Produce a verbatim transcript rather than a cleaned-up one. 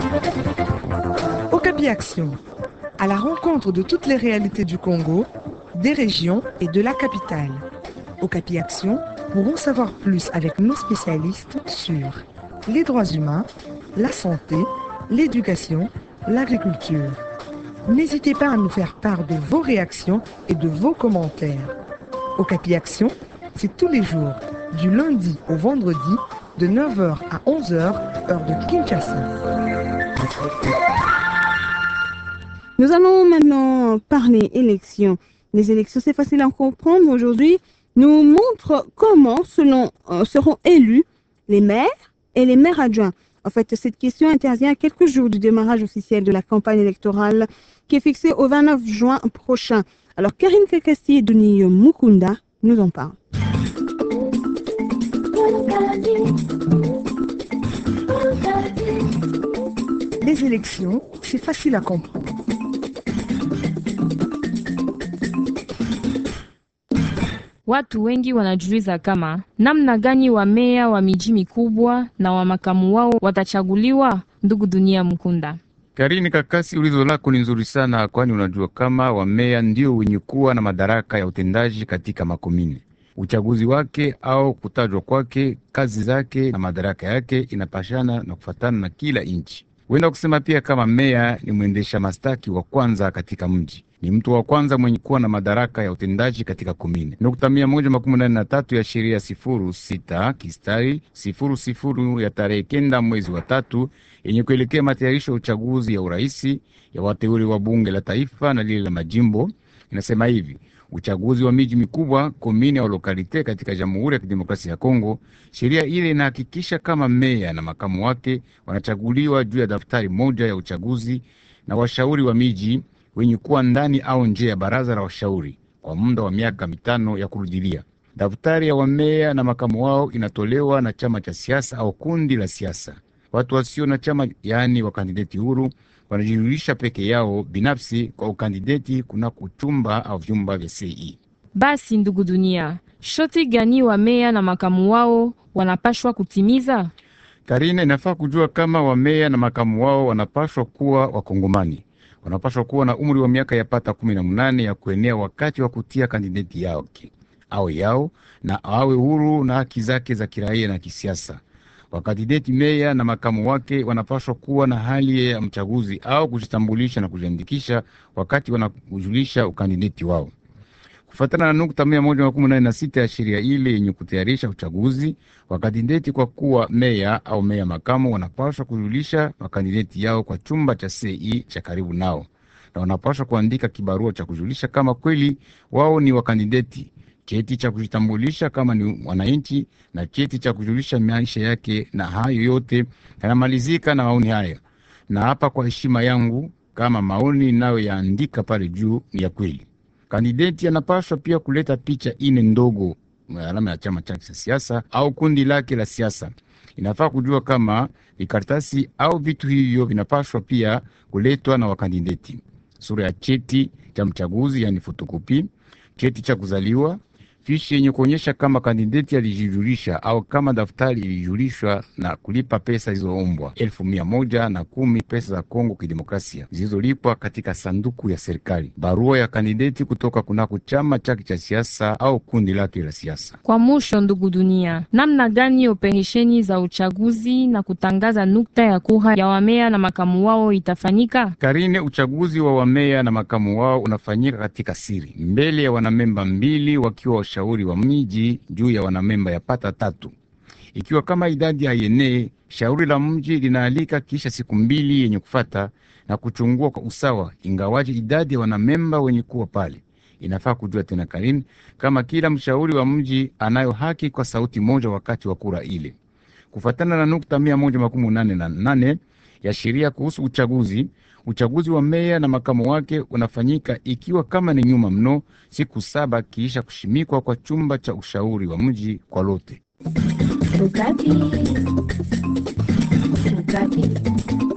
Okapi Action, à la rencontre de toutes les réalités du Congo, des régions et de la capitale. Okapi Action pour en savoir plus avec nos spécialistes sur les droits humains, la santé, l'éducation, l'agriculture. N'hésitez pas à nous faire part de vos réactions et de vos commentaires. Okapi Action, c'est tous les jours, du lundi au vendredi, de neuf heures à onze heures, heure de Kinshasa. Nous allons maintenant parler élections. Les élections, c'est facile à comprendre. Aujourd'hui, nous montre comment selon, euh, seront élus les maires et les maires adjoints. En fait, cette question intervient à quelques jours du démarrage officiel de la campagne électorale qui est fixée au vingt-neuf juin prochain. Alors, Karine Kakassi et Denis Mukunda nous en parlent. Les élections, c'est facile à comprendre. Watu wengi wanajiuliza kama namna gani wa meya wa miji mikubwa na wa makamu wao watachaguliwa. Ndugu Dunia Mkunda. Karini Kakasi, ulizo lako ni nzuri sana, kwani unajua kama wa meya ndio wenye kuwa na madaraka ya utendaji katika makomini. Uchaguzi wake au kutajwa kwake, kazi zake na madaraka yake inapashana na kufatana na kila inchi. Wenda kusema pia kama meya ni mwendesha mastaki wa kwanza katika mji. Ni mtu wa kwanza mwenye kuwa na madaraka ya utendaji katika komini. Nukta mia moja makumi nane na tatu ya sheria sifuru sita kistari sifuru sifuru ya tarehe kenda mwezi wa tatu yenye kuelekea matayarisho ya uchaguzi ya uraisi ya wateuli wa bunge la taifa na lile la majimbo inasema hivi: uchaguzi wa miji mikubwa, komini au lokalite katika Jamhuri ya Kidemokrasia ya Kongo, sheria ile inahakikisha kama meya na makamu wake wanachaguliwa juu ya daftari moja ya uchaguzi na washauri wa miji wenye kuwa ndani au nje ya baraza la washauri kwa muda wa miaka mitano ya kurudilia. Daftari ya wameya na makamu wao inatolewa na chama cha siasa au kundi la siasa. Watu wasio na chama, yaani wakandideti huru, wanajijulisha peke yao binafsi kwa ukandideti kuna kuchumba au vyumba vya C I. Basi ndugu Dunia, shoti gani wa meya na makamu wao wanapashwa kutimiza? Karine, inafaa kujua kama wameya na makamu wao wanapashwa kuwa wakongomani. Wanapaswa kuwa na umri wa miaka ya pata kumi na munane ya kuenea wakati wa kutia kandideti yao awe yao na awe huru na haki zake za kiraia na kisiasa. Wakandideti meya na makamu wake wanapaswa kuwa na hali ya mchaguzi au kujitambulisha na kujiandikisha wakati wanakujulisha ukandideti wao. Kufuatana na nukta mia moja makumi nane na sita ya sheria ile yenye kutayarisha uchaguzi, wakandideti kwa kuwa meya au meya makamu wanapaswa kujulisha wakandideti yao kwa chumba cha C I cha karibu nao, na wanapaswa kuandika kibarua cha kujulisha kama kweli wao ni wakandideti, cheti cha kujitambulisha kama ni wananchi na cheti cha kujulisha maisha yake. Na hayo yote yanamalizika na maoni haya: na hapa kwa heshima yangu, kama maoni nayo yaandika pale juu ni ya kweli. Kandideti anapaswa pia kuleta picha ine ndogo, alama ya chama chake cha siasa au kundi lake la siasa. Inafaa kujua kama vikaratasi au vitu hivyo vinapaswa pia kuletwa na wakandideti: sura ya cheti cha mchaguzi, yani fotokopi, cheti cha kuzaliwa, fishi yenye kuonyesha kama kandideti alijijulisha au kama daftari ilijulishwa, na kulipa pesa zilizoombwa elfu mia moja na kumi pesa za Kongo Kidemokrasia zilizolipwa katika sanduku ya serikali, barua ya kandideti kutoka kunako chama chake cha siasa au kundi lake la siasa. Kwa mwisho, ndugu Dunia, namna gani operesheni za uchaguzi na kutangaza nukta ya kura ya wameya na makamu wao itafanyika? Karine, uchaguzi wa wameya na makamu wao unafanyika katika siri mbele ya wanamemba mbili wakiwa washauri wa miji juu ya wanamemba ya pata tatu. Ikiwa kama idadi haienee, shauri la mji linaalika kisha siku mbili yenye kufata na kuchungua kwa usawa, ingawaje idadi ya wanamemba wenye kuwa pale. Inafaa kujua tena Karin, kama kila mshauri wa mji anayo haki kwa sauti moja wakati wa kura ile. Kufatana na nukta mia moja makumi nane na nane ya sheria kuhusu uchaguzi, uchaguzi wa meya na makamu wake unafanyika ikiwa kama ni nyuma mno siku saba kiisha kushimikwa kwa chumba cha ushauri wa mji kwa lote. Ukati. Ukati.